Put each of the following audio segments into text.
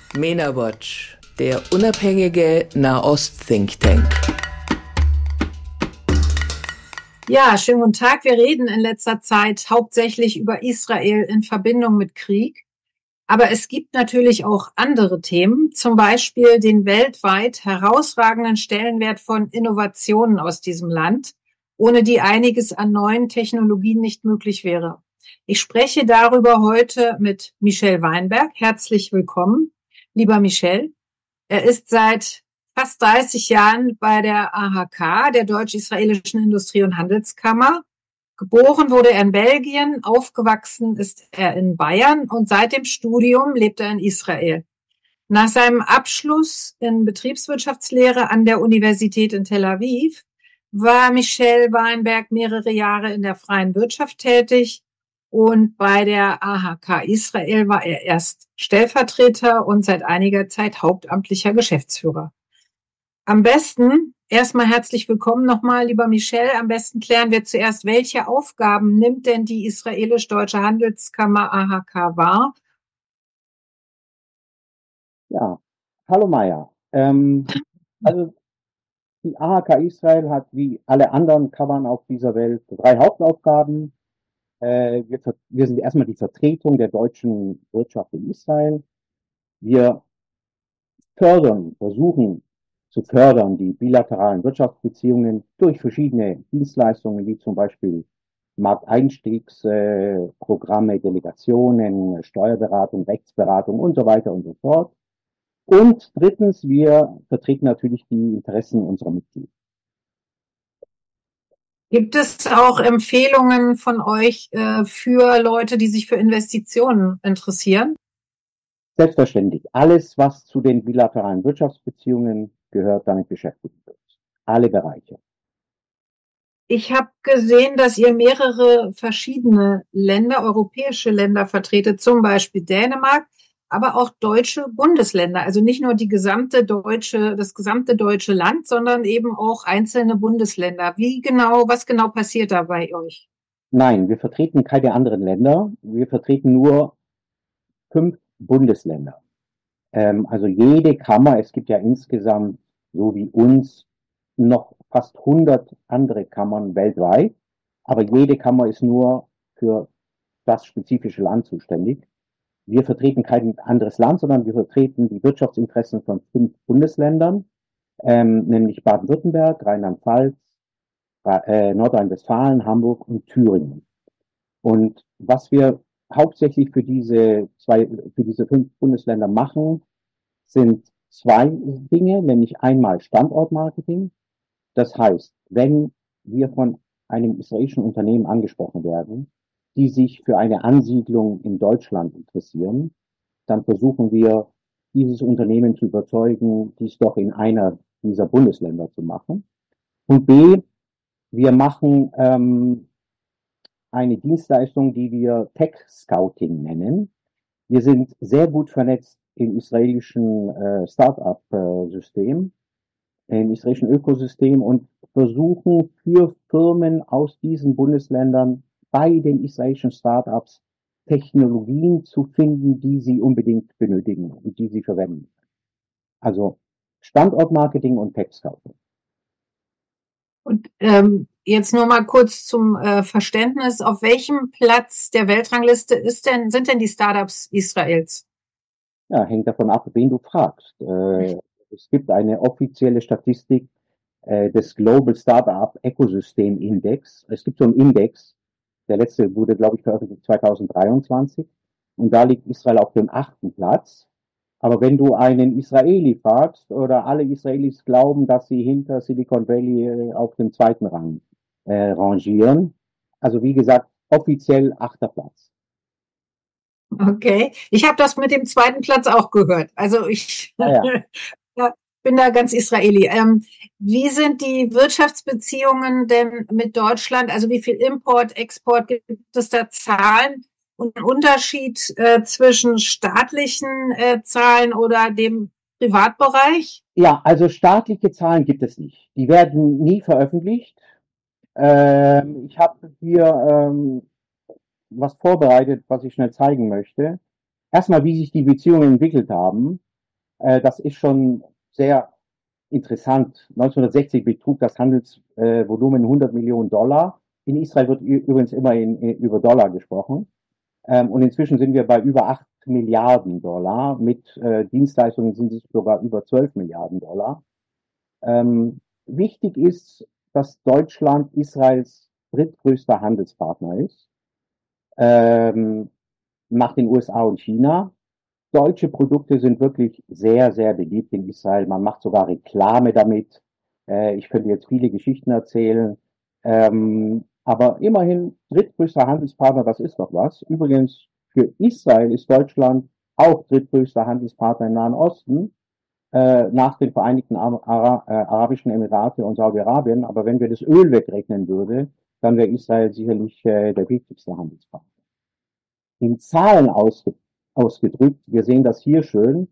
MENA-Watch, der unabhängige Nahost-Think Tank. Ja, schönen guten Tag. Wir reden in letzter Zeit hauptsächlich über Israel in Verbindung mit Krieg. Aber es gibt natürlich auch andere Themen, zum Beispiel den weltweit herausragenden Stellenwert von Innovationen aus diesem Land, ohne die einiges an neuen Technologien nicht möglich wäre. Ich spreche darüber heute mit Michel Weinberg. Herzlich willkommen, lieber Michel. Er ist seit fast 30 Jahren bei der AHK, der Deutsch-Israelischen Industrie- und Handelskammer. Geboren wurde er in Belgien, aufgewachsen ist er in Bayern und seit dem Studium lebt er in Israel. Nach seinem Abschluss in Betriebswirtschaftslehre an der Universität in Tel Aviv war Michel Weinberg mehrere Jahre in der freien Wirtschaft tätig und bei der AHK Israel war er erst Stellvertreter und seit einiger Zeit hauptamtlicher Geschäftsführer. Am besten, erstmal herzlich willkommen nochmal, lieber Michel. Am besten klären wir zuerst, welche Aufgaben nimmt denn die Israelisch-Deutsche Handelskammer AHK wahr? Ja, hallo Maja. Also die AHK Israel hat wie alle anderen Kammern auf dieser Welt drei Hauptaufgaben. Wir sind erstmal die Vertretung der deutschen Wirtschaft in Israel. Wir versuchen zu fördern die bilateralen Wirtschaftsbeziehungen durch verschiedene Dienstleistungen, wie zum Beispiel Markteinstiegsprogramme, Delegationen, Steuerberatung, Rechtsberatung und so weiter und so fort. Und drittens, wir vertreten natürlich die Interessen unserer Mitglieder. Gibt es auch Empfehlungen von euch für Leute, die sich für Investitionen interessieren? Selbstverständlich. Alles, was zu den bilateralen Wirtschaftsbeziehungen gehört, damit beschäftigen wir uns. Alle Bereiche. Ich habe gesehen, dass ihr mehrere verschiedene Länder, europäische Länder vertretet, zum Beispiel Dänemark, aber auch deutsche Bundesländer. Also nicht nur das gesamte deutsche Land, sondern eben auch einzelne Bundesländer. Was genau passiert da bei euch? Nein, wir vertreten keine anderen Länder. Wir vertreten nur 5 Bundesländer. Also jede Kammer, es gibt ja insgesamt, so wie uns, noch fast 100 andere Kammern weltweit. Aber jede Kammer ist nur für das spezifische Land zuständig. Wir vertreten kein anderes Land, sondern wir vertreten die Wirtschaftsinteressen von 5 Bundesländern, nämlich Baden-Württemberg, Rheinland-Pfalz, Nordrhein-Westfalen, Hamburg und Thüringen. Und was wir hauptsächlich für diese 5 Bundesländer machen, sind 2 Dinge, nämlich einmal Standortmarketing. Das heißt, wenn wir von einem israelischen Unternehmen angesprochen werden, die sich für eine Ansiedlung in Deutschland interessieren, dann versuchen wir, dieses Unternehmen zu überzeugen, dies doch in einer dieser Bundesländer zu machen. Und B, wir machen eine Dienstleistung, die wir Tech Scouting nennen. Wir sind sehr gut vernetzt im israelischen Start-up-System, im israelischen Ökosystem und versuchen für Firmen aus diesen Bundesländern bei den israelischen Start-ups Technologien zu finden, die sie unbedingt benötigen und die sie verwenden. Also Standortmarketing und Tech Scouting. Und jetzt nur mal kurz zum Verständnis, auf welchem Platz der Weltrangliste sind denn die Startups Israels? Ja, hängt davon ab, wen du fragst. Es gibt eine offizielle Statistik des Global Startup Ecosystem Index. Es gibt so einen Index, der letzte wurde, glaube ich, veröffentlicht 2023. Und da liegt Israel auf dem 8. Platz. Aber wenn du einen Israeli fragst, oder alle Israelis glauben, dass sie hinter Silicon Valley auf dem 2. Rang rangieren. Also wie gesagt, offiziell 8. Platz. Okay, ich habe das mit dem 2. Platz auch gehört. Also ich bin da ganz Israeli. Wie sind die Wirtschaftsbeziehungen denn mit Deutschland? Also wie viel Import, Export, gibt es da Zahlen und einen Unterschied zwischen staatlichen Zahlen oder dem Privatbereich? Ja, also staatliche Zahlen gibt es nicht. Die werden nie veröffentlicht. Ich habe hier was vorbereitet, was ich schnell zeigen möchte. Erstmal, wie sich die Beziehungen entwickelt haben. Das ist schon sehr interessant. 1960 betrug das Handelsvolumen 100 Millionen Dollar. In Israel wird übrigens immer über Dollar gesprochen. Und inzwischen sind wir bei über 8 Milliarden Dollar. Mit Dienstleistungen sind es sogar über 12 Milliarden Dollar. Wichtig ist, dass Deutschland Israels drittgrößter Handelspartner ist, nach den USA und China. Deutsche Produkte sind wirklich sehr, sehr beliebt in Israel. Man macht sogar Reklame damit. Ich könnte jetzt viele Geschichten erzählen. Aber immerhin drittgrößter Handelspartner, das ist doch was. Übrigens, für Israel ist Deutschland auch drittgrößter Handelspartner im Nahen Osten, nach den Vereinigten Arabischen Emirate und Saudi-Arabien. Aber wenn wir das Öl wegrechnen würden, dann wäre Israel sicherlich der wichtigste Handelspartner. In Zahlen ausgedrückt, wir sehen das hier schön,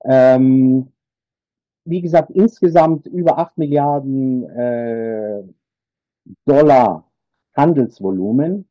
wie gesagt, insgesamt über 8 Milliarden Dollar Handelsvolumen.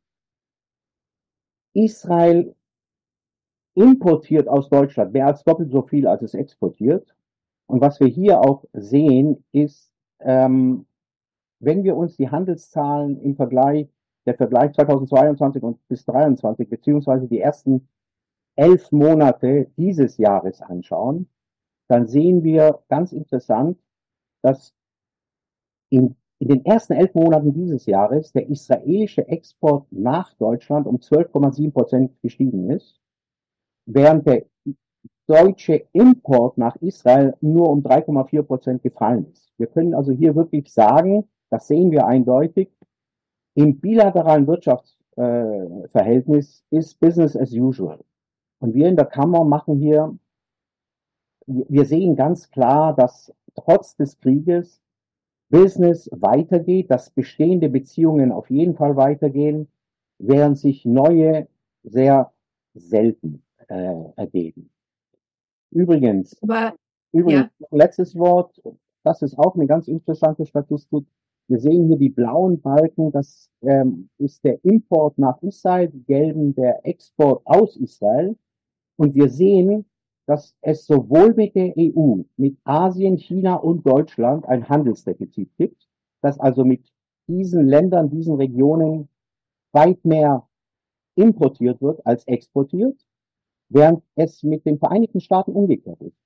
Israel importiert aus Deutschland mehr als doppelt so viel, als es exportiert. Und was wir hier auch sehen, ist, wenn wir uns die Handelszahlen der Vergleich 2022 und bis 2023, beziehungsweise die ersten 11 Monate dieses Jahres anschauen, dann sehen wir ganz interessant, dass in den ersten 11 Monaten dieses Jahres der israelische Export nach Deutschland um 12,7% gestiegen ist, während der deutsche Import nach Israel nur um 3,4% gefallen ist. Wir können also hier wirklich sagen, das sehen wir eindeutig, im bilateralen Wirtschaftsverhältnis ist Business as usual. Und wir in der Kammer machen hier, wir sehen ganz klar, dass trotz des Krieges Business weitergeht, dass bestehende Beziehungen auf jeden Fall weitergehen, während sich neue sehr selten ergeben. Übrigens, ja. letztes Wort, das ist auch eine ganz interessante Statistik. Wir sehen hier die blauen Balken, das ist der Import nach Israel, die gelben der Export aus Israel. Und wir sehen, dass es sowohl mit der EU, mit Asien, China und Deutschland ein Handelsdefizit gibt, dass also mit diesen Ländern, diesen Regionen weit mehr importiert wird als exportiert, während es mit den Vereinigten Staaten umgekehrt ist.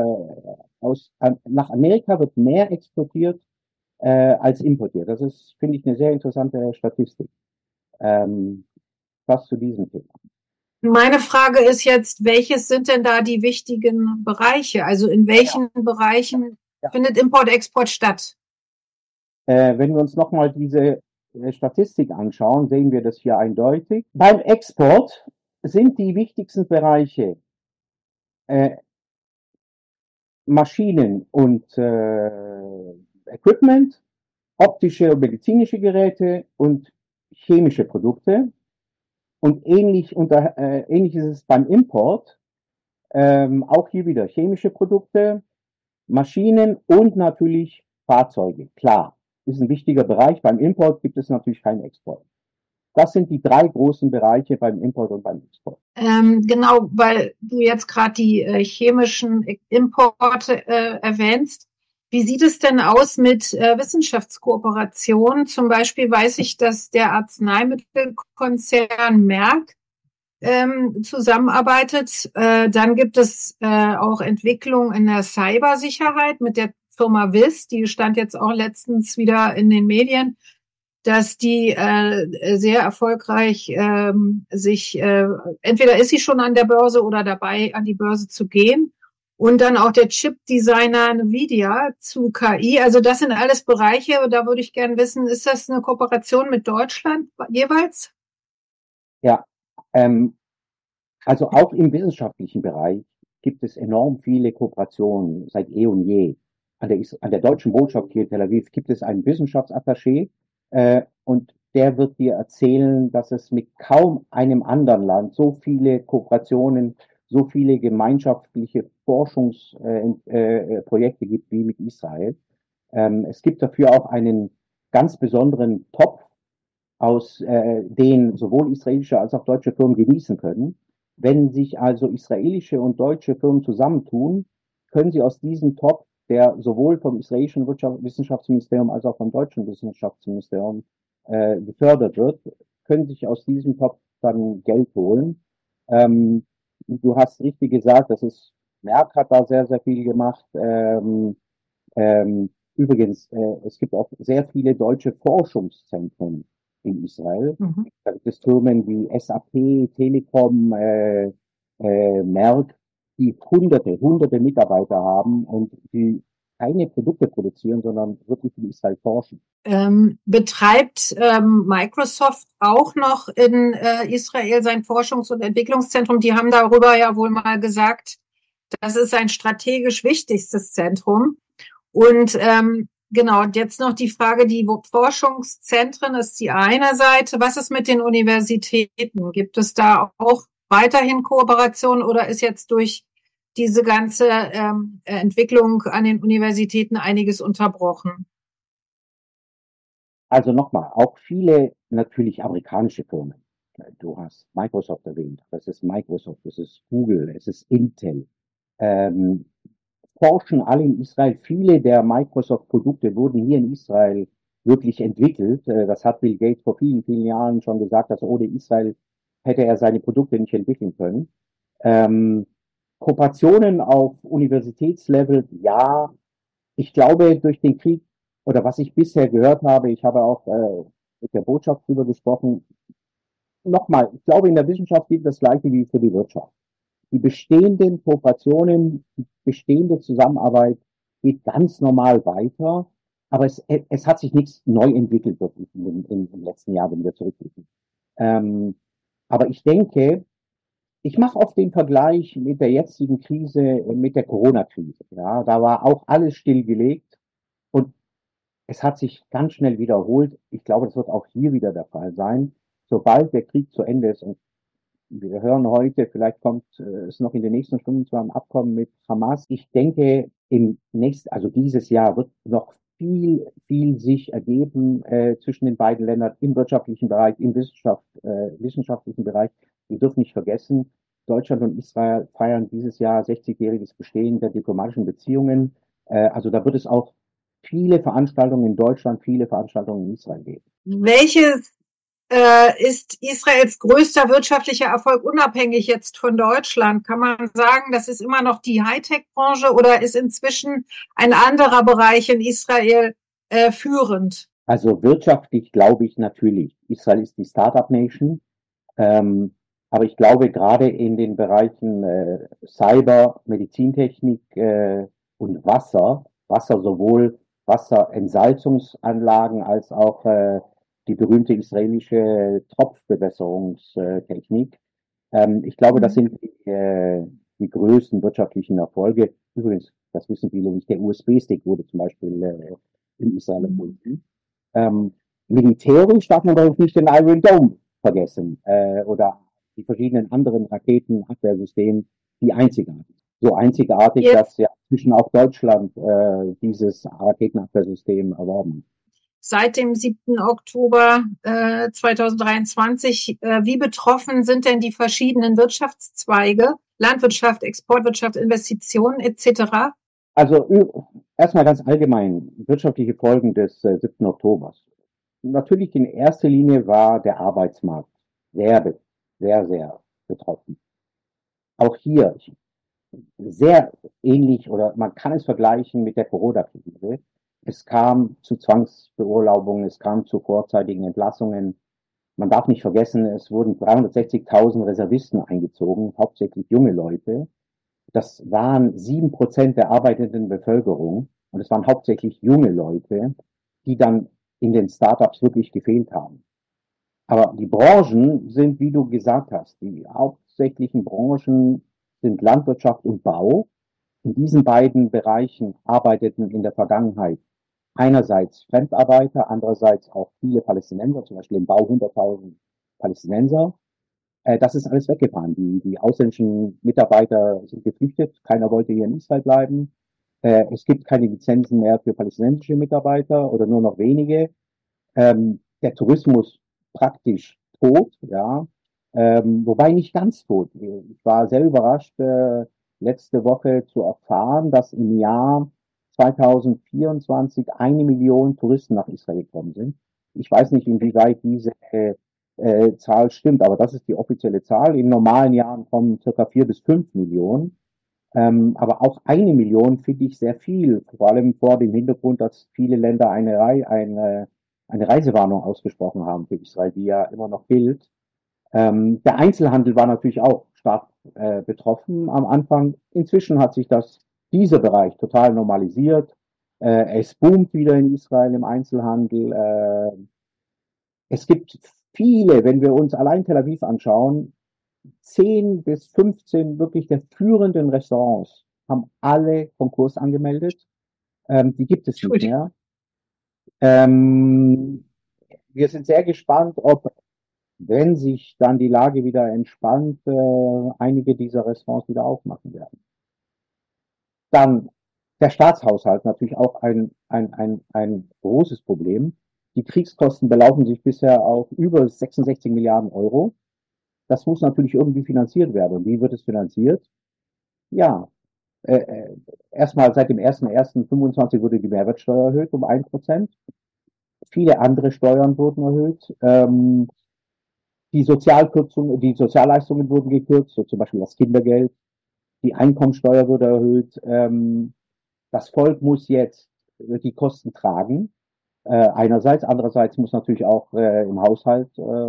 Nach Amerika wird mehr exportiert als importiert. Das ist, finde ich, eine sehr interessante Statistik. Was zu diesem Thema. Meine Frage ist jetzt, welches sind denn da die wichtigen Bereiche? Also in welchen Bereichen findet Import-Export statt? Wenn wir uns nochmal diese Statistik anschauen, sehen wir das hier eindeutig. Beim Export sind die wichtigsten Bereiche Maschinen und Equipment, optische und medizinische Geräte und chemische Produkte. Und ähnlich ist es beim Import. Auch hier wieder chemische Produkte, Maschinen und natürlich Fahrzeuge. Klar, ist ein wichtiger Bereich. Beim Import gibt es natürlich keinen Export. Das sind die 3 großen Bereiche beim Import und beim Export. Genau, weil du jetzt gerade die chemischen Importe erwähnst. Wie sieht es denn aus mit Wissenschaftskooperationen? Zum Beispiel weiß ich, dass der Arzneimittelkonzern Merck zusammenarbeitet. Dann gibt es auch Entwicklung in der Cybersicherheit mit der Firma WIS. Die stand jetzt auch letztens wieder in den Medien, dass die sehr erfolgreich sich, entweder ist sie schon an der Börse oder dabei, an die Börse zu gehen. Und dann auch der Chip-Designer Nvidia zu KI. Also das sind alles Bereiche, da würde ich gerne wissen, ist das eine Kooperation mit Deutschland jeweils? Ja, also auch im wissenschaftlichen Bereich gibt es enorm viele Kooperationen seit eh und je. An der deutschen Botschaft hier in Tel Aviv gibt es einen Wissenschaftsattaché, und der wird dir erzählen, dass es mit kaum einem anderen Land so viele Kooperationen, so viele gemeinschaftliche Forschungsprojekte gibt wie mit Israel. Es gibt dafür auch einen ganz besonderen Topf, aus den sowohl israelische als auch deutsche Firmen genießen können. Wenn sich also israelische und deutsche Firmen zusammentun, können Sie aus diesem Topf, der sowohl vom israelischen Wissenschaftsministerium als auch vom deutschen Wissenschaftsministerium gefördert wird, können sich aus diesem Topf dann Geld holen. Du hast richtig gesagt, Merck hat da sehr, sehr viel gemacht. Übrigens, es gibt auch sehr viele deutsche Forschungszentren in Israel. Mhm. Da gibt es Firmen wie SAP, Telekom, Merck, die hunderte Mitarbeiter haben und die keine Produkte produzieren, sondern wirklich in Israel forschen. Betreibt Microsoft auch noch in Israel sein Forschungs- und Entwicklungszentrum? Die haben darüber ja wohl mal gesagt, das ist ein strategisch wichtigstes Zentrum. Und genau, und jetzt noch die Frage, die Forschungszentren ist die eine Seite. Was ist mit den Universitäten? Gibt es da auch weiterhin Kooperation oder ist jetzt durch diese ganze Entwicklung an den Universitäten einiges unterbrochen? Also nochmal, auch viele natürlich amerikanische Firmen. Du hast Microsoft erwähnt, das ist Microsoft, das ist Google, es ist Intel. Ähm, Forschen alle in Israel. Viele der Microsoft-Produkte wurden hier in Israel wirklich entwickelt. Das hat Bill Gates vor vielen, vielen Jahren schon gesagt, dass ohne Israel hätte er seine Produkte nicht entwickeln können. Kooperationen auf Universitätslevel, ja. Ich glaube, durch den Krieg oder was ich bisher gehört habe, ich habe auch mit der Botschaft darüber gesprochen. Nochmal, ich glaube, in der Wissenschaft gilt das Gleiche wie für die Wirtschaft. Die bestehenden Kooperationen, die bestehende Zusammenarbeit geht ganz normal weiter, aber es hat sich nichts neu entwickelt wirklich im letzten Jahr, wenn wir zurückblicken. Aber ich denke, ich mache oft den Vergleich mit der jetzigen Krise, mit der Corona-Krise. Ja, da war auch alles stillgelegt und es hat sich ganz schnell wiederholt. Ich glaube, das wird auch hier wieder der Fall sein. Sobald der Krieg zu Ende ist, und wir hören heute, vielleicht kommt es noch in den nächsten Stunden zu einem Abkommen mit Hamas. Ich denke, also dieses Jahr wird noch viel sich ergeben zwischen den beiden Ländern im wirtschaftlichen Bereich, im wissenschaftlichen Bereich. Wir dürfen nicht vergessen, Deutschland und Israel feiern dieses Jahr 60-jähriges Bestehen der diplomatischen Beziehungen. Also da wird es auch viele Veranstaltungen in Deutschland, viele Veranstaltungen in Israel geben. Welches ist Israels größter wirtschaftlicher Erfolg unabhängig jetzt von Deutschland? Kann man sagen, das ist immer noch die Hightech-Branche oder ist inzwischen ein anderer Bereich in Israel führend? Also wirtschaftlich glaube ich natürlich, Israel ist die Startup-Nation, aber ich glaube gerade in den Bereichen Cyber, Medizintechnik und Wasser sowohl Wasserentsalzungsanlagen als auch die berühmte israelische Tropfbewässerungstechnik. Ich glaube, das sind die größten wirtschaftlichen Erfolge. Übrigens, das wissen viele nicht, der USB-Stick wurde zum Beispiel in Israel erfunden. Militärisch darf man doch nicht den Iron Dome vergessen oder die verschiedenen anderen Raketenabwehrsysteme, die einzigartig. So einzigartig, dass ja zwischen auch Deutschland dieses Raketenabwehrsystem erworben. Seit dem 7. Oktober 2023, wie betroffen sind denn die verschiedenen Wirtschaftszweige, Landwirtschaft, Exportwirtschaft, Investitionen etc.? Also erstmal ganz allgemein wirtschaftliche Folgen des 7. Oktobers. Natürlich in erster Linie war der Arbeitsmarkt sehr betroffen. Auch hier sehr ähnlich oder man kann es vergleichen mit der Corona-Krise. Es kam zu Zwangsbeurlaubungen, es kam zu vorzeitigen Entlassungen. Man darf nicht vergessen, es wurden 360.000 Reservisten eingezogen, hauptsächlich junge Leute. Das waren 7% der arbeitenden Bevölkerung und es waren hauptsächlich junge Leute, die dann in den Startups wirklich gefehlt haben. Aber die Branchen sind, wie du gesagt hast, die hauptsächlichen Branchen sind Landwirtschaft und Bau. In diesen beiden Bereichen arbeiteten in der Vergangenheit einerseits Fremdarbeiter, andererseits auch viele Palästinenser, zum Beispiel im Bau 100.000 Palästinenser. Das ist alles weggefahren. Die ausländischen Mitarbeiter sind geflüchtet. Keiner wollte hier in Israel bleiben. Es gibt keine Lizenzen mehr für palästinensische Mitarbeiter oder nur noch wenige. Der Tourismus praktisch tot, ja. Wobei nicht ganz tot. Ich war sehr überrascht. letzte Woche zu erfahren, dass im Jahr 2024 1 Million Touristen nach Israel gekommen sind. Ich weiß nicht, inwieweit diese Zahl stimmt, aber das ist die offizielle Zahl. In normalen Jahren kommen circa 4 bis 5 Millionen. Aber auch 1 Million finde ich sehr viel, vor allem vor dem Hintergrund, dass viele Länder eine Reisewarnung ausgesprochen haben für Israel, die ja immer noch gilt. Der Einzelhandel war natürlich auch stark betroffen am Anfang. Inzwischen hat sich dieser Bereich total normalisiert. Es boomt wieder in Israel im Einzelhandel. Es gibt viele, wenn wir uns allein Tel Aviv anschauen, 10 bis 15 wirklich der führenden Restaurants haben alle Konkurs angemeldet. Die gibt es nicht mehr. Wir sind sehr gespannt, ob, wenn sich dann die Lage wieder entspannt, einige dieser Restaurants wieder aufmachen werden. Dann der Staatshaushalt natürlich auch ein großes Problem. Die Kriegskosten belaufen sich bisher auf über 66 Milliarden Euro. Das muss natürlich irgendwie finanziert werden. Und wie wird es finanziert? Ja, erstmal seit dem 1.1.25 wurde die Mehrwertsteuer erhöht um 1%. Viele andere Steuern wurden erhöht. Die Sozialleistungen wurden gekürzt, so zum Beispiel das Kindergeld. Die Einkommensteuer wurde erhöht. Das Volk muss jetzt die Kosten tragen. Einerseits, andererseits muss natürlich auch im Haushalt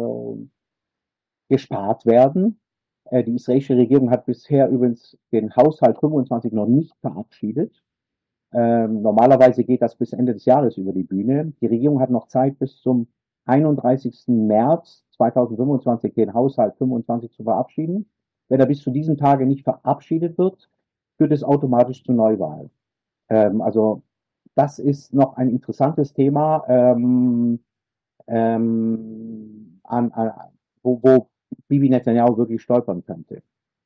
gespart werden. Die israelische Regierung hat bisher übrigens den Haushalt 25 noch nicht verabschiedet. Normalerweise geht das bis Ende des Jahres über die Bühne. Die Regierung hat noch Zeit bis zum 31. März 2025 den Haushalt 25 zu verabschieden. Wenn er bis zu diesem Tage nicht verabschiedet wird, führt es automatisch zur Neuwahl. Also das ist noch ein interessantes Thema, wo Bibi Netanyahu wirklich stolpern könnte.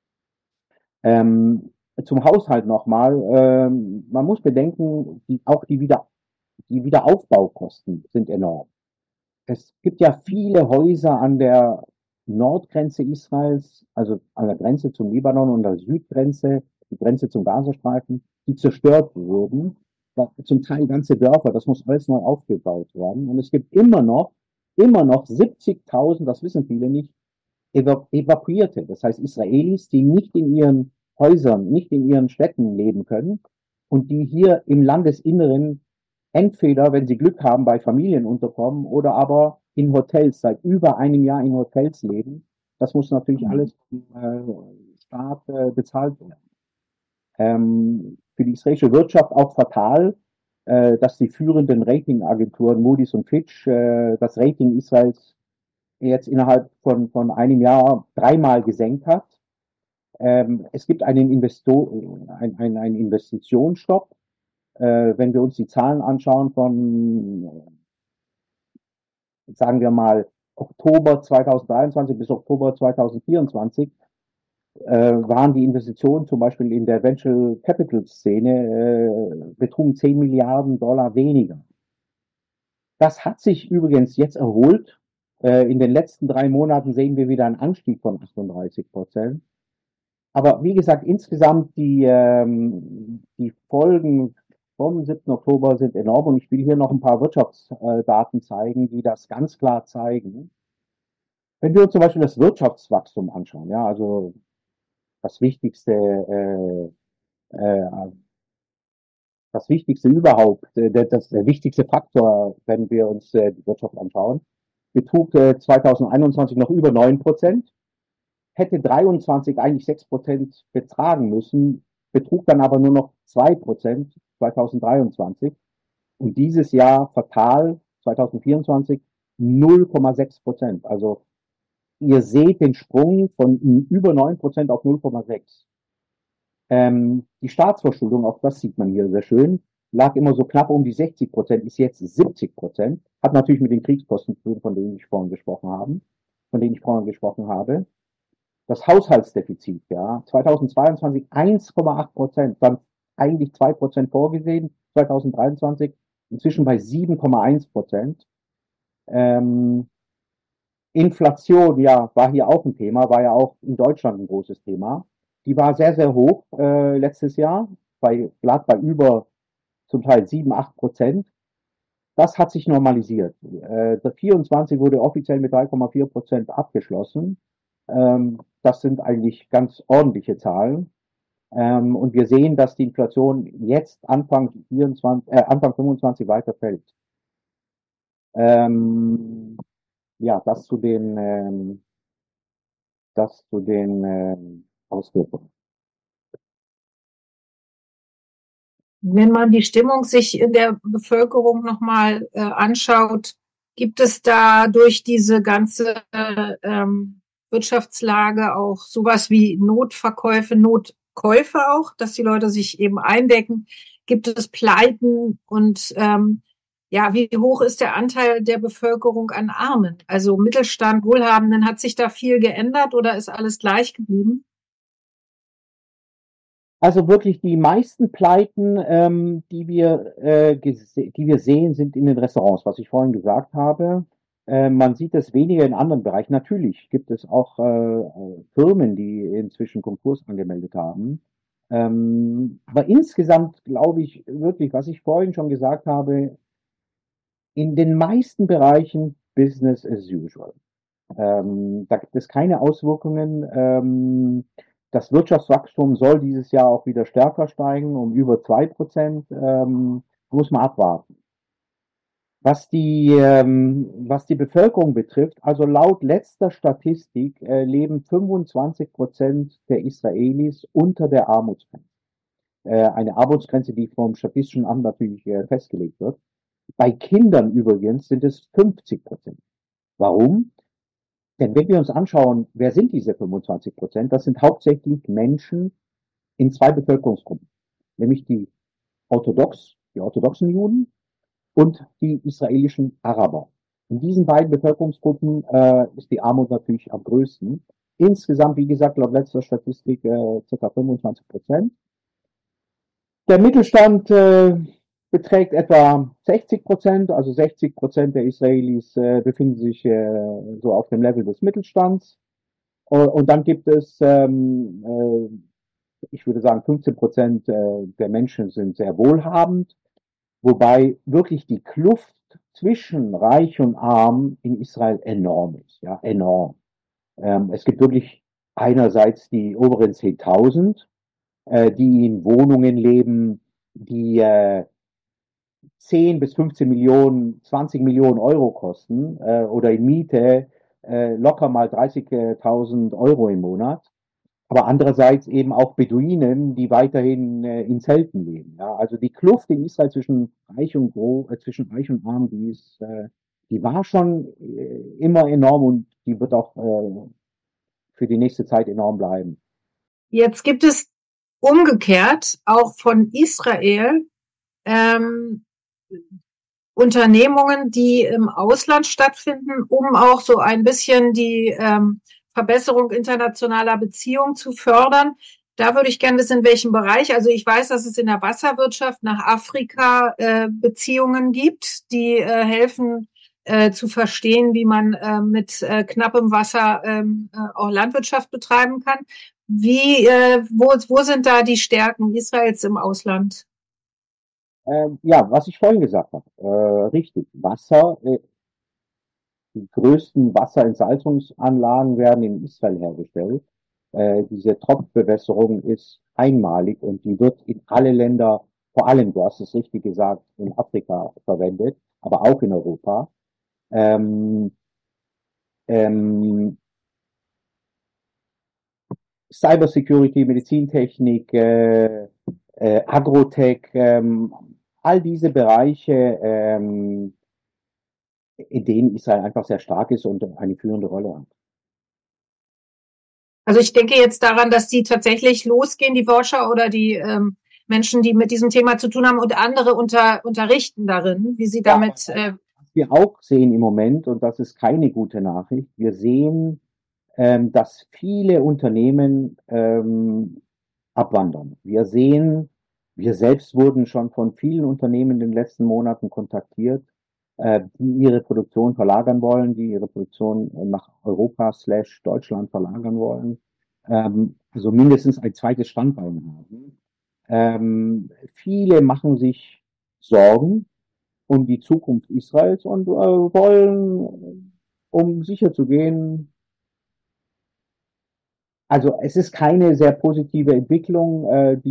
Zum Haushalt nochmal. Man muss bedenken, auch die Wiederaufbaukosten sind enorm. Es gibt ja viele Häuser an der Nordgrenze Israels, also an der Grenze zum Libanon und der Südgrenze, die Grenze zum Gazastreifen, die zerstört wurden. Zum Teil ganze Dörfer, das muss alles neu aufgebaut werden. Und es gibt immer noch 70.000, das wissen viele nicht, Evakuierte. Das heißt Israelis, die nicht in ihren Häusern, nicht in ihren Städten leben können und die hier im Landesinneren entweder, wenn sie Glück haben, bei Familien unterkommen oder aber in Hotels, seit über einem Jahr in Hotels leben. Das muss natürlich alles vom Staat bezahlt werden. Für die israelische Wirtschaft auch fatal, dass die führenden Ratingagenturen Moody's und Fitch das Rating Israels jetzt innerhalb von einem Jahr 3-mal gesenkt hat. Es gibt einen Investitionsstopp. Wenn wir uns die Zahlen anschauen von, sagen wir mal, Oktober 2023 bis Oktober 2024, waren die Investitionen zum Beispiel in der Venture Capital Szene, betrugen 10 Milliarden Dollar weniger. Das hat sich übrigens jetzt erholt. In den letzten 3 Monaten sehen wir wieder einen Anstieg von 38%. Aber wie gesagt, insgesamt die Folgen vom 7. Oktober sind enorm und ich will hier noch ein paar Wirtschaftsdaten zeigen, die das ganz klar zeigen. Wenn wir uns zum Beispiel das Wirtschaftswachstum anschauen, ja, also das Wichtigste überhaupt, der wichtigste Faktor, wenn wir uns die Wirtschaft anschauen, betrug 2021 noch über 9%, hätte 23 eigentlich 6% betragen müssen, betrug dann aber nur noch 2% 2023 und dieses Jahr fatal 2024 0,6%. Also ihr seht den Sprung von über 9% auf 0,6. Die Staatsverschuldung, auch das sieht man hier sehr schön, lag immer so knapp um die 60%, ist jetzt 70%. Hat natürlich mit den Kriegskosten zu tun, von denen ich vorhin gesprochen habe. Das Haushaltsdefizit, ja, 2022 1,8%, dann eigentlich 2% vorgesehen, 2023 inzwischen bei 7,1%. Inflation, ja, war hier auch ein Thema, war ja auch in Deutschland ein großes Thema. Die war sehr, sehr hoch letztes Jahr, lag bei über zum Teil 7, 8%. Das hat sich normalisiert. Der 24 wurde offiziell mit 3,4% abgeschlossen. Das sind eigentlich ganz ordentliche Zahlen. Und wir sehen, dass die Inflation jetzt Anfang 25 weiter fällt. Ja, das zu den Auswirkungen. Wenn man die Stimmung sich in der Bevölkerung nochmal anschaut, gibt es da durch diese ganze Wirtschaftslage auch sowas wie Notverkäufe, Notkäufe auch, dass die Leute sich eben eindecken? Gibt es Pleiten und ja, wie hoch ist der Anteil der Bevölkerung an Armen? Also Mittelstand, Wohlhabenden, hat sich da viel geändert oder ist alles gleich geblieben? Also wirklich die meisten Pleiten, die wir sehen, sind in den Restaurants, was ich vorhin gesagt habe. Man sieht es weniger in anderen Bereichen. Natürlich gibt es auch Firmen, die inzwischen Konkurs angemeldet haben. Aber insgesamt glaube ich wirklich, was ich vorhin schon gesagt habe, in den meisten Bereichen Business as usual. Da gibt es keine Auswirkungen. Das Wirtschaftswachstum soll dieses Jahr auch wieder stärker steigen, um über 2%. Muss man abwarten. Was die Bevölkerung betrifft, also laut letzter Statistik leben 25% der Israelis unter der Armutsgrenze. Eine Armutsgrenze, die vom Statistischen Amt natürlich festgelegt wird. Bei Kindern übrigens sind es 50%. Warum? Denn wenn wir uns anschauen, wer sind diese 25%? Das sind hauptsächlich Menschen in zwei Bevölkerungsgruppen, nämlich die orthodoxen Juden und die israelischen Araber. In diesen beiden Bevölkerungsgruppen ist die Armut natürlich am größten. Insgesamt, wie gesagt, laut letzter Statistik ca. 25%. Der Mittelstand beträgt etwa 60%, also 60% der Israelis befinden sich so auf dem Level des Mittelstands. Und dann gibt es, ich würde sagen, 15% der Menschen sind sehr wohlhabend, wobei wirklich die Kluft zwischen Reich und Arm in Israel enorm ist, ja, enorm. Es gibt wirklich einerseits die oberen 10.000, die in Wohnungen leben, die 10 bis 15 Millionen, 20 Millionen Euro kosten oder in Miete locker mal 30.000 Euro im Monat. Aber andererseits eben auch Beduinen, die weiterhin in Zelten leben. Ja? Also die Kluft in Israel zwischen Reich und Arm, die war schon immer enorm und die wird auch für die nächste Zeit enorm bleiben. Jetzt gibt es umgekehrt auch von Israel Unternehmungen, die im Ausland stattfinden, um auch so ein bisschen die Verbesserung internationaler Beziehungen zu fördern. Da würde ich gerne wissen, in welchem Bereich. Also ich weiß, dass es in der Wasserwirtschaft nach Afrika Beziehungen gibt, die helfen zu verstehen, wie man mit knappem Wasser auch Landwirtschaft betreiben kann. Wo sind da die Stärken Israels im Ausland? Ja, was ich vorhin gesagt habe, richtig. Die größten Wasserentsalzungsanlagen werden in Israel hergestellt. Diese Tropfbewässerung ist einmalig und die wird in alle Länder, vor allem, du hast es richtig gesagt, in Afrika verwendet, aber auch in Europa. Ähm, ähm, Cybersecurity, Medizintechnik, Agrotech, all diese Bereiche, in denen Israel einfach sehr stark ist und eine führende Rolle hat. Also ich denke jetzt daran, dass die tatsächlich losgehen, die Forscher oder die Menschen, die mit diesem Thema zu tun haben und andere unterrichten darin, wie sie Ja, damit. was wir auch sehen im Moment, und das ist keine gute Nachricht, wir sehen, dass viele Unternehmen abwandern. Wir selbst wurden schon von vielen Unternehmen in den letzten Monaten kontaktiert, die ihre Produktion verlagern wollen, die ihre Produktion nach Europa/Deutschland verlagern wollen. also mindestens ein zweites Standbein haben. Viele machen sich Sorgen um die Zukunft Israels und wollen, um sicher zu gehen, also es ist keine sehr positive Entwicklung,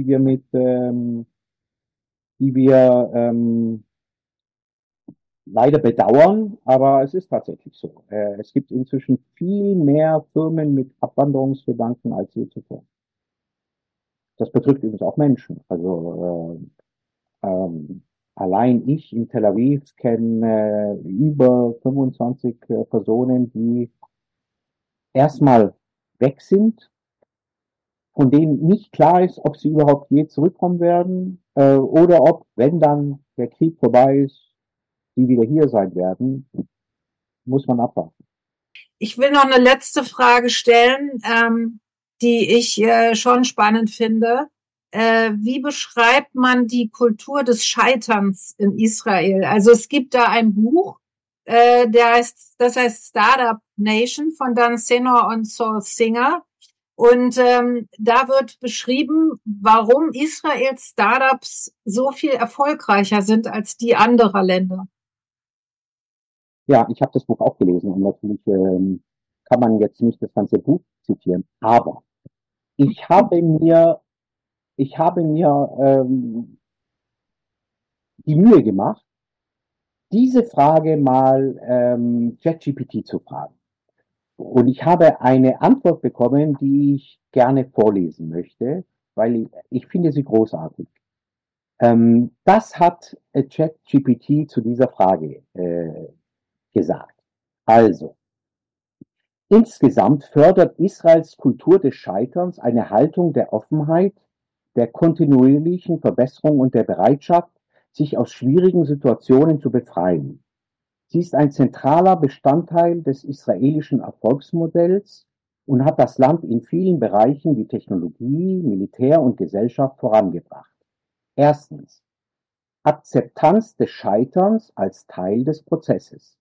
die wir leider bedauern, aber es ist tatsächlich so. Es gibt inzwischen viel mehr Firmen mit Abwanderungsgedanken als je zuvor. Das betrifft übrigens auch Menschen. Also allein ich in Tel Aviv kenne über 25 Personen, die erstmal weg sind, von denen nicht klar ist, ob sie überhaupt je zurückkommen werden oder ob, wenn dann der Krieg vorbei ist, sie wieder hier sein werden, muss man abwarten. Ich will noch eine letzte Frage stellen, die ich schon spannend finde. Wie beschreibt man die Kultur des Scheiterns in Israel? Also es gibt da ein Buch, das heißt Startup Nation von Dan Senor und Saul Singer. Und da wird beschrieben, warum Israels Startups so viel erfolgreicher sind als die anderer Länder. Ja, ich habe das Buch auch gelesen und natürlich kann man jetzt nicht das ganze Buch zitieren, aber ich habe mir, ich habe mir die Mühe gemacht, diese Frage mal ChatGPT zu fragen. Und ich habe eine Antwort bekommen, die ich gerne vorlesen möchte, weil ich finde sie großartig. Das hat ChatGPT zu dieser Frage gesagt. Also, insgesamt fördert Israels Kultur des Scheiterns eine Haltung der Offenheit, der kontinuierlichen Verbesserung und der Bereitschaft, sich aus schwierigen Situationen zu befreien. Sie ist ein zentraler Bestandteil des israelischen Erfolgsmodells und hat das Land in vielen Bereichen wie Technologie, Militär und Gesellschaft vorangebracht. Erstens. Akzeptanz des Scheiterns als Teil des Prozesses.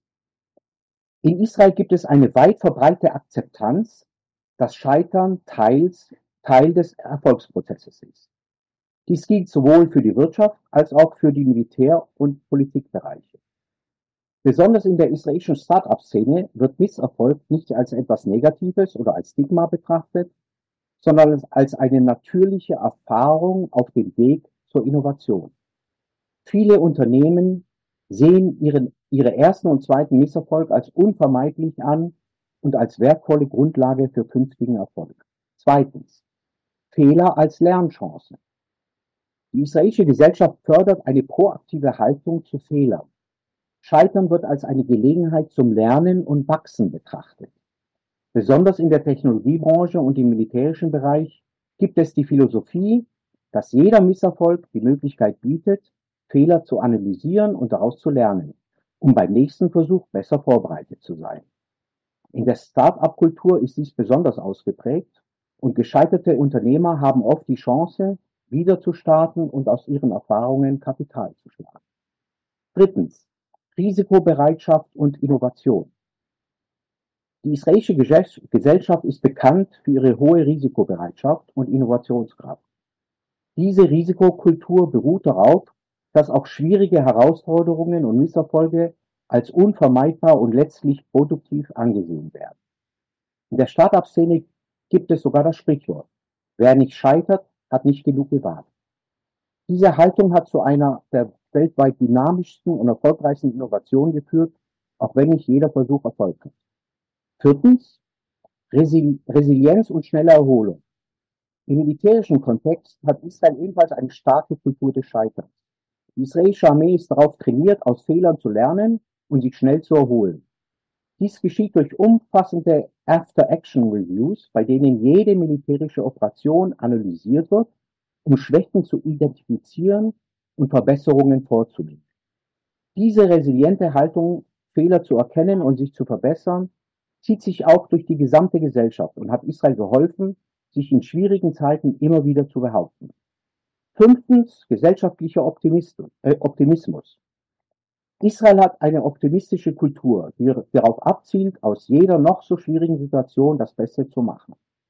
In Israel gibt es eine weit verbreitete Akzeptanz, dass Scheitern Teil des Erfolgsprozesses ist. Dies gilt sowohl für die Wirtschaft als auch für die Militär- und Politikbereiche. Besonders in der israelischen Start-up-Szene wird Misserfolg nicht als etwas Negatives oder als Stigma betrachtet, sondern als eine natürliche Erfahrung auf dem Weg zur Innovation. Viele Unternehmen sehen ihre ersten und zweiten Misserfolg als unvermeidlich an und als wertvolle Grundlage für künftigen Erfolg. Zweitens. Fehler als Lernchance. Die israelische Gesellschaft fördert eine proaktive Haltung zu Fehlern. Scheitern wird als eine Gelegenheit zum Lernen und Wachsen betrachtet. Besonders in der Technologiebranche und im militärischen Bereich gibt es die Philosophie, dass jeder Misserfolg die Möglichkeit bietet, Fehler zu analysieren und daraus zu lernen, um beim nächsten Versuch besser vorbereitet zu sein. In der Start-up-Kultur ist dies besonders ausgeprägt und gescheiterte Unternehmer haben oft die Chance, wieder zu starten und aus ihren Erfahrungen Kapital zu schlagen. Drittens. Risikobereitschaft und Innovation. Die israelische Gesellschaft ist bekannt für ihre hohe Risikobereitschaft und Innovationskraft. Diese Risikokultur beruht darauf, dass auch schwierige Herausforderungen und Misserfolge als unvermeidbar und letztlich produktiv angesehen werden. In der Start-up-Szene gibt es sogar das Sprichwort: Wer nicht scheitert, hat nicht genug gewagt. Diese Haltung hat zu einer der weltweit dynamischsten und erfolgreichsten Innovationen geführt, auch wenn nicht jeder Versuch erfolgt hat. Viertens. Resilienz und schnelle Erholung. Im militärischen Kontext hat Israel ebenfalls eine starke Kultur des Scheiterns. Die israelische Armee ist darauf trainiert, aus Fehlern zu lernen und sich schnell zu erholen. Dies geschieht durch umfassende After-Action-Reviews, bei denen jede militärische Operation analysiert wird, um Schwächen zu identifizieren und Verbesserungen vorzunehmen. Diese resiliente Haltung, Fehler zu erkennen und sich zu verbessern, zieht sich auch durch die gesamte Gesellschaft und hat Israel geholfen, sich in schwierigen Zeiten immer wieder zu behaupten. Fünftens, gesellschaftlicher Optimismus. Israel hat eine optimistische Kultur, die darauf abzielt, aus jeder noch so schwierigen Situation das Beste zu machen.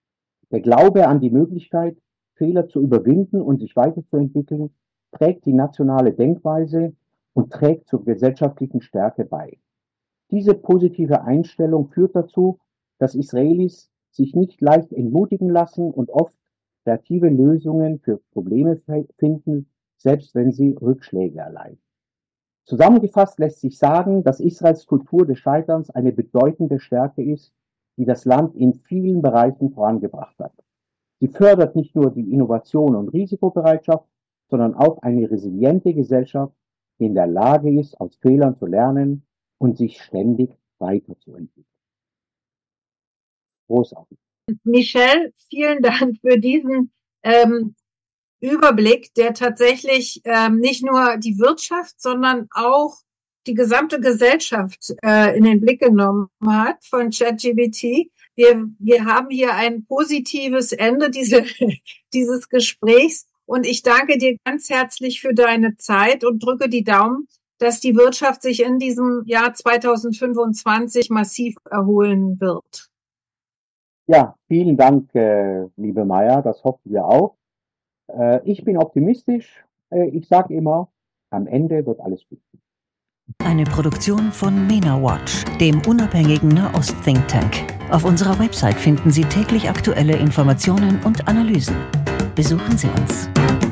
Der Glaube an die Möglichkeit, Fehler zu überwinden und sich weiterzuentwickeln, prägt die nationale Denkweise und trägt zur gesellschaftlichen Stärke bei. Diese positive Einstellung führt dazu, dass Israelis sich nicht leicht entmutigen lassen und oft kreative Lösungen für Probleme finden, selbst wenn sie Rückschläge erleiden. Zusammengefasst lässt sich sagen, dass Israels Kultur des Scheiterns eine bedeutende Stärke ist, die das Land in vielen Bereichen vorangebracht hat. Sie fördert nicht nur die Innovation und Risikobereitschaft, sondern auch eine resiliente Gesellschaft, die in der Lage ist, aus Fehlern zu lernen und sich ständig weiterzuentwickeln. Großartig. Michel, vielen Dank für diesen Überblick, der tatsächlich nicht nur die Wirtschaft, sondern auch die gesamte Gesellschaft in den Blick genommen hat von ChatGPT. Wir haben hier ein positives Ende dieses Gesprächs und ich danke dir ganz herzlich für deine Zeit und drücke die Daumen, dass die Wirtschaft sich in diesem Jahr 2025 massiv erholen wird. Ja, vielen Dank, liebe Maya, das hoffen wir auch. Ich bin optimistisch. Ich sage immer, am Ende wird alles gut. Eine Produktion von MENA Watch, dem unabhängigen Nahost-Think Tank. Auf unserer Website finden Sie täglich aktuelle Informationen und Analysen. Besuchen Sie uns.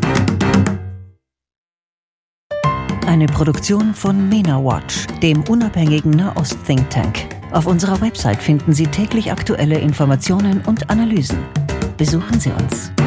Eine Produktion von MENA Watch, dem unabhängigen Nahost-Think Tank. Auf unserer Website finden Sie täglich aktuelle Informationen und Analysen. Besuchen Sie uns.